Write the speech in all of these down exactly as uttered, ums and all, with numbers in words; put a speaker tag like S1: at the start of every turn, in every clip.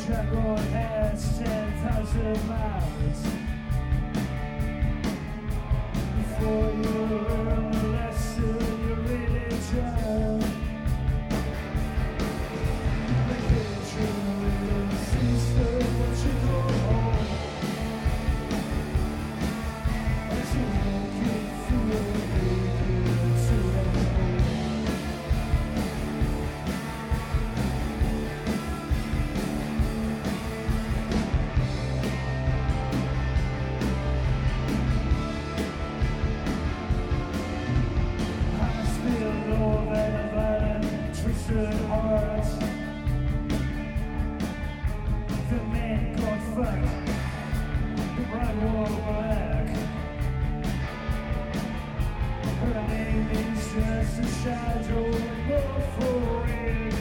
S1: Dragon has ten thousand miles. Before you learn the lesson, you really drown. The kitchen sister, what you go home. As you walk in through the gate to the home. Twisted hearts. The man got fucked. The bride wore black. Her name is just a shadow for it.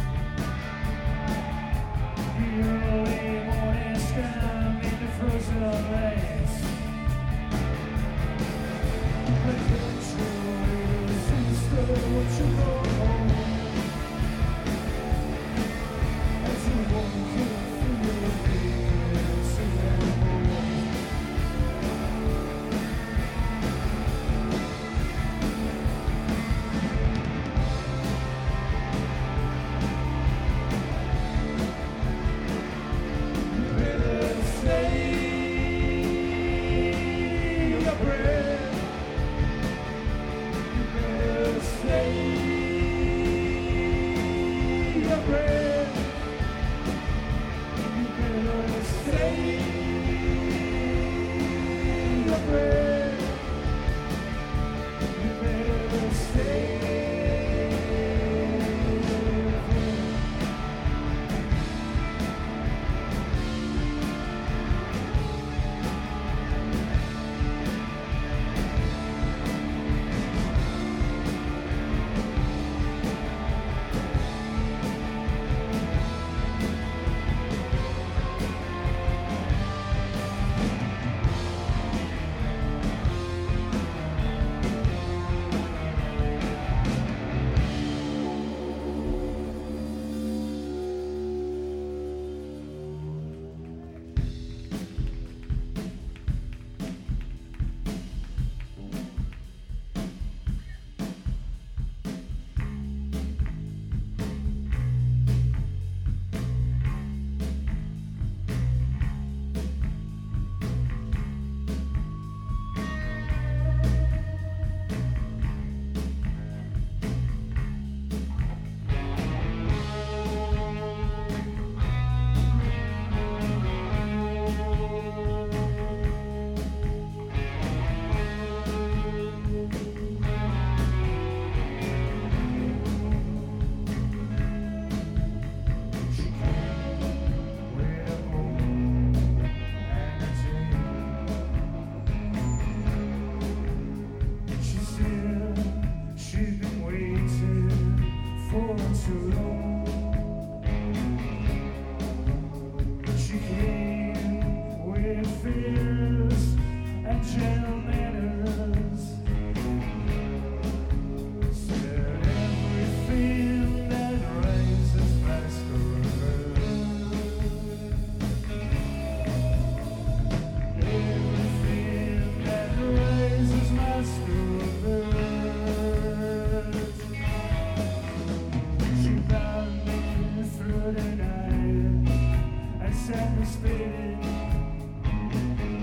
S1: The early morning scum in the frozen lanes. The country sister, what you go home. Through the night, and sat me spinning.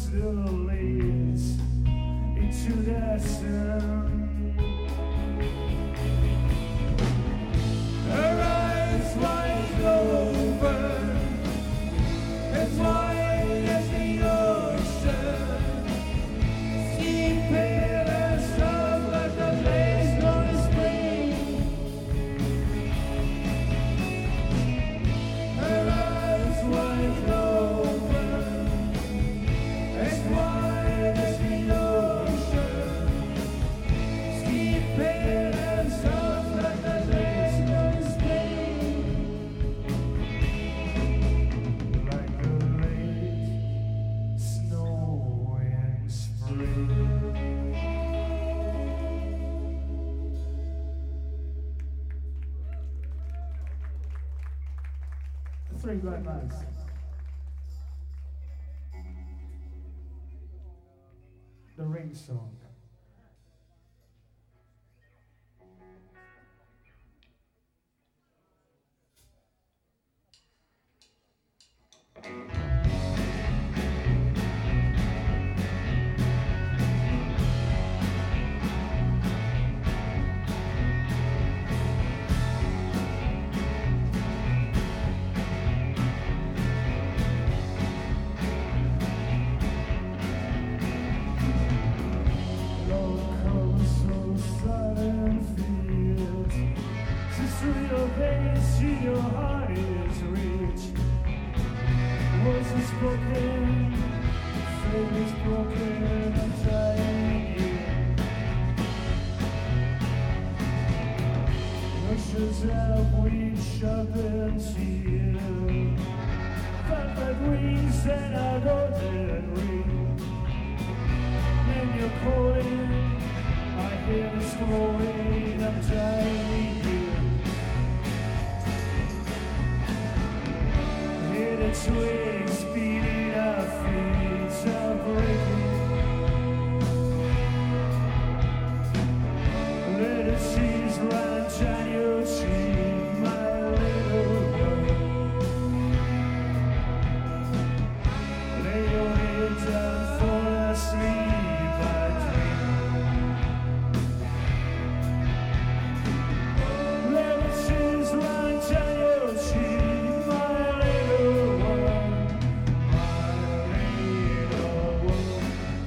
S1: still leads into the sun. Her eyes wide open, as wide as the ocean. Skin pale and soft like the blaze of spring. Her eyes wide open, as wide as the ocean. Skin pale and soft like the blaze of spring. Like a late snow in spring. The Three Blind Mice. The Ring Song. Love comes so silent, feels just through your veins, see your heart is rich. Words are spoken, fate is broken, I'm trying you. Rushes out, we sharpen tear. Velvet wings and a golden ring. And you're calling, I hear the scrolling, I'm trying you. Hear the twigs beating our feet are breaking. Let the seas run down your cheek, my little one. Lay your head down for a sleep, I dream. Let the seas run down your cheek, my little one, my little one.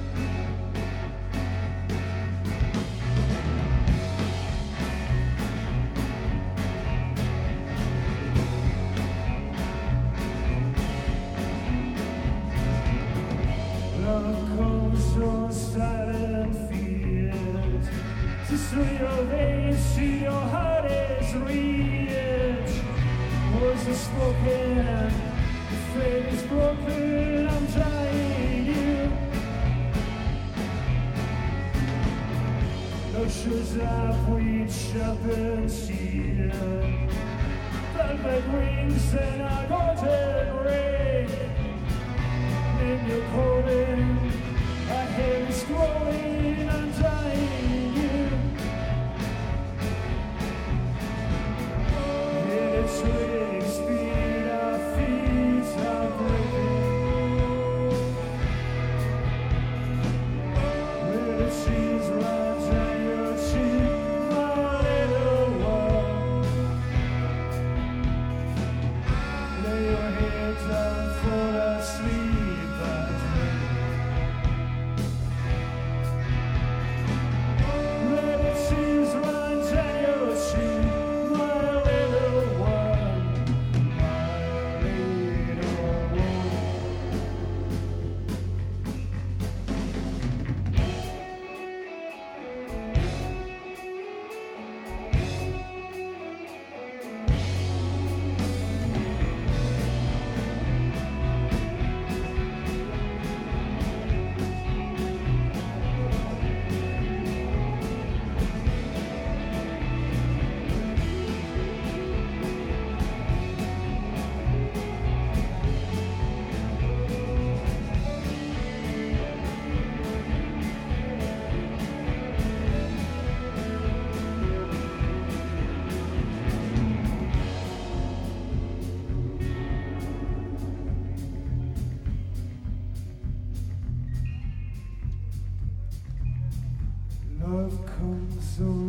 S1: Love comes so silent, fears just through your veins, see your heart is rich. Words are spoken, fate is broken, I'm trying you. No shoes up, we sharpen tear. Velvet wings and a golden ring. And you're calling, I hear it scrolling, I'm trying you. Hear the twigs beat, our feet are breaking. Let the seas run down your cheek, my little one. Lay your head down for a sleep, I dream.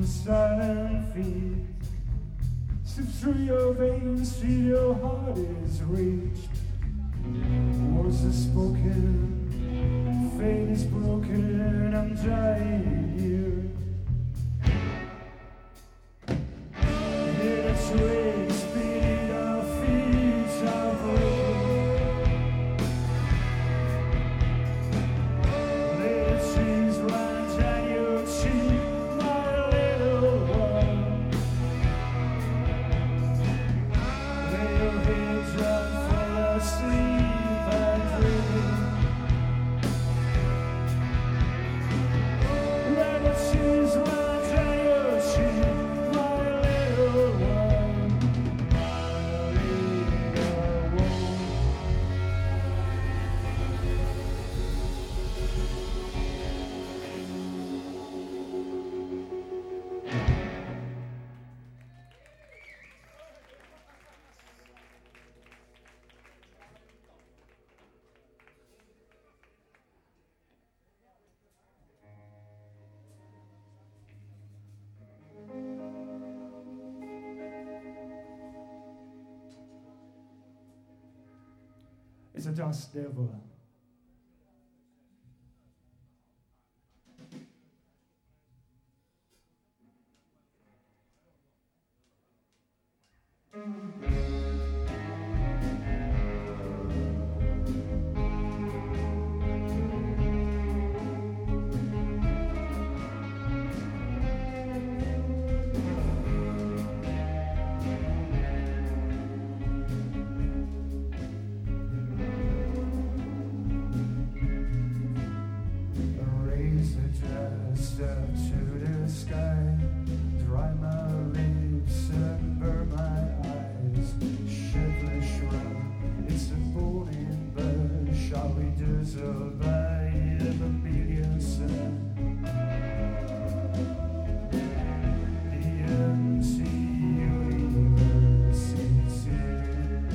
S1: silent feet. Slip through your veins till your heart is reached. Words are spoken, fate is broken, I'm dying here. Hear the twigs beating our feet are broken. Little trees run down your cheek, my little one. Lay your head down, fall asleep and dream. Little trees run down your cheek, my little one, my little one. It's a dust devil. Raise the dust up to the sky, dry my lips and burn my eyes. Shapeless shrub, it's a morning bird. Shall we dissolve by the billion sun? The empty universe is here.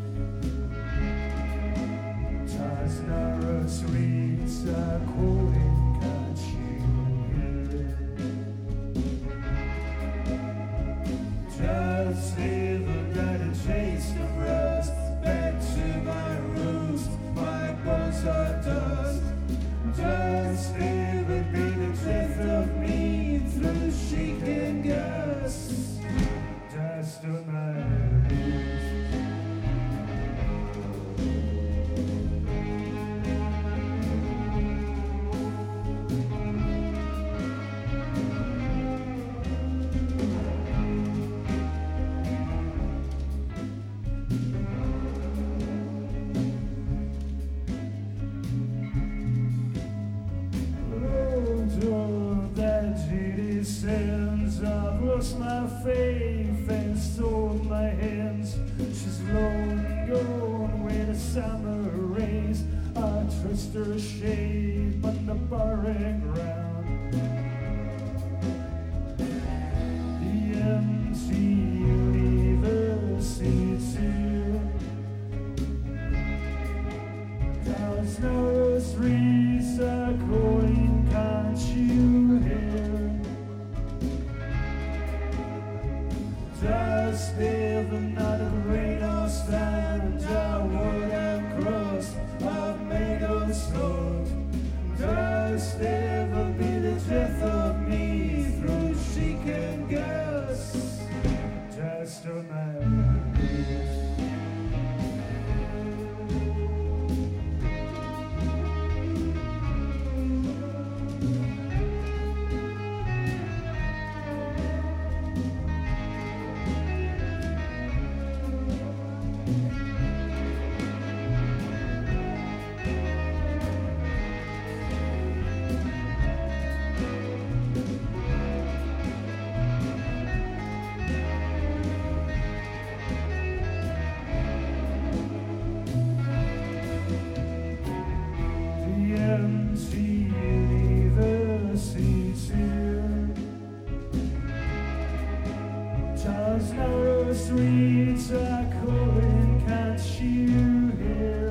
S1: Time's narrow streets are calling, can't you hear? Just live and let it taste of rust. Back to my roots, my bones are dust. Just live and be the death of me through the shaking gas. Dust on my roots. I've lost my faith and sold my hands. She's long gone where the summer rains. I trust her shape on the barren ground. The empty universe is here. Cause narrow streets are calling, can't you hear? Just live another grain of stand. I would have crossed, I've made a sword. Just live and be the death of me through shaking gas. Just on my knees. Empty universe is here. Time's narrow streets are calling, can't you hear?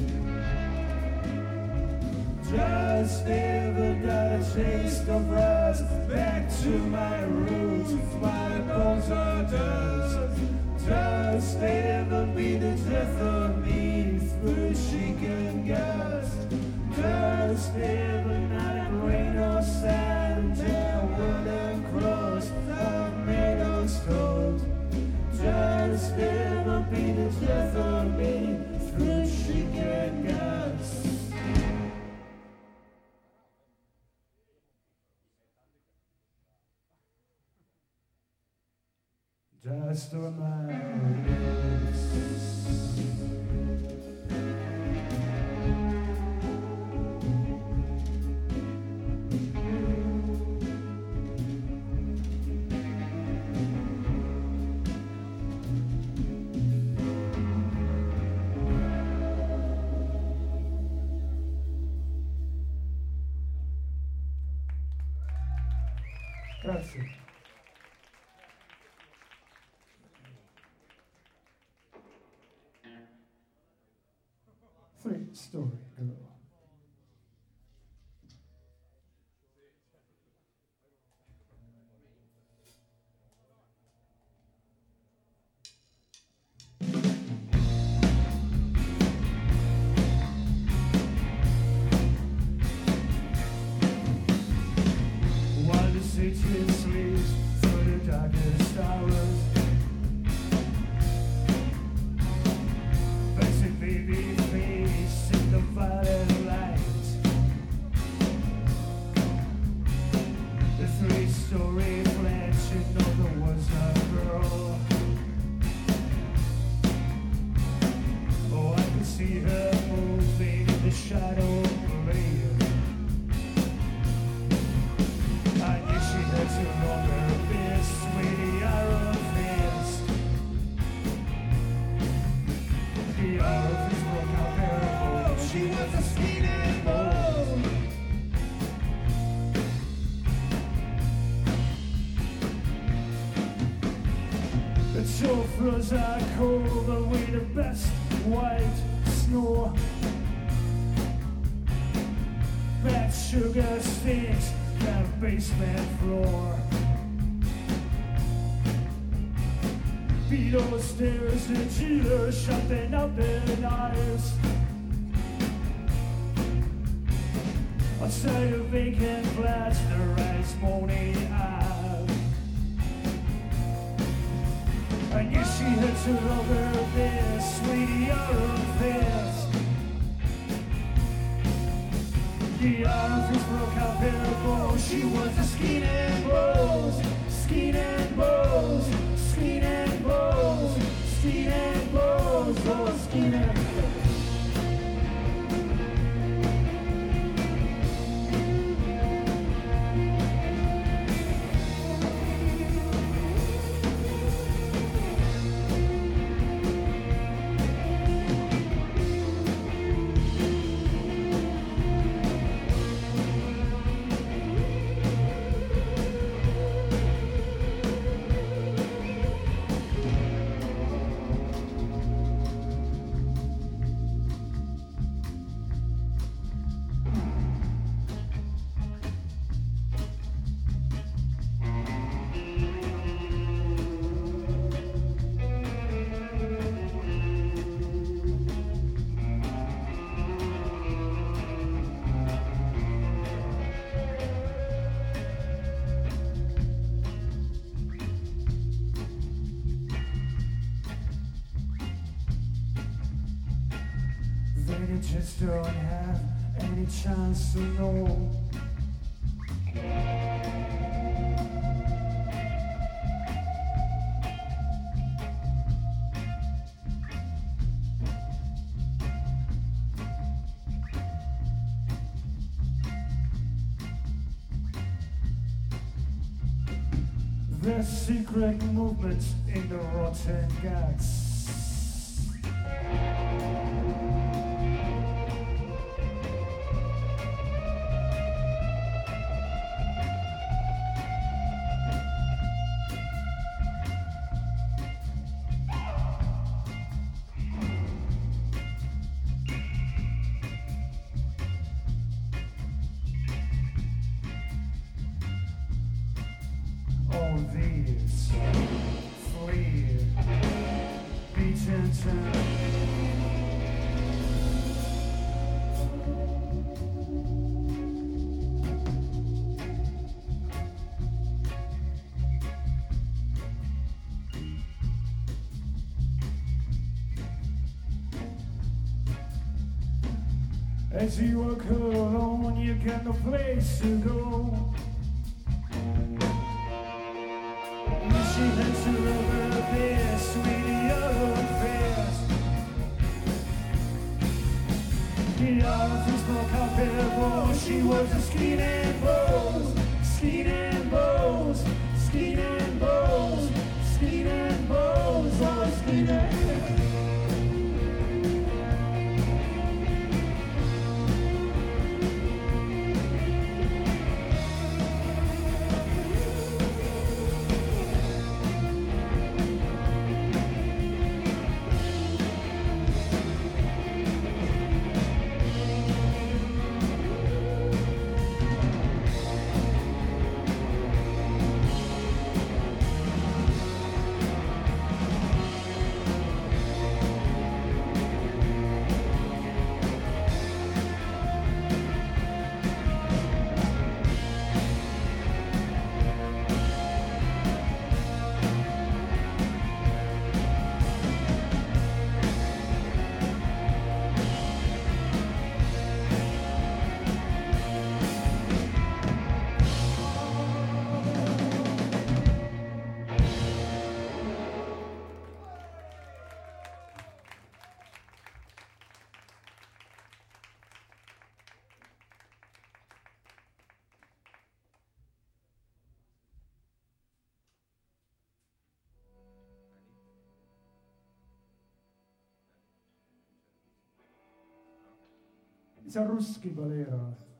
S1: Just never got a taste of rust. dust, back to my roots. My bones are dust, dust. They never be the death of me through shaken gust. Dust, never not in rain or sand, their wooden cross are made of stone. Dust, never be the death of me through shaken gust. Dust on my lips. Grazie. Three Story Girl. While the city sleeps through the darkest hours, basic baby face in the violet light. The three-story flat, you know there was a girl. Oh, I could see her moving in the shadow play. I knew she had to run her fist with the iron fist. The iron fist broke out her bone. She was a skin and bone. The chauffeurs are cold, but we the best white snow. That sugar stinks, that basement floor. Below stairs, the dealer sharpening up their knives. Outside a vacant flat, the eyes moaning out. I knew she had to love her this, sweetie, iron fist. The iron fist broke out her bones. She was a skin and bones, skin and bones, skin and bones, skin and bones, oh, skin and bones. They just don't have any chance to know. The secret movements in the rotten guts. these flee beaten town. As you walk alone, you got no place to go. She has to rubber there, sweet yellow face. The artist broke up her bones. She was a skin and bones, skin and bones, skin and bones, skin and bones, oh skin and bones. It's a Ruski Bolero.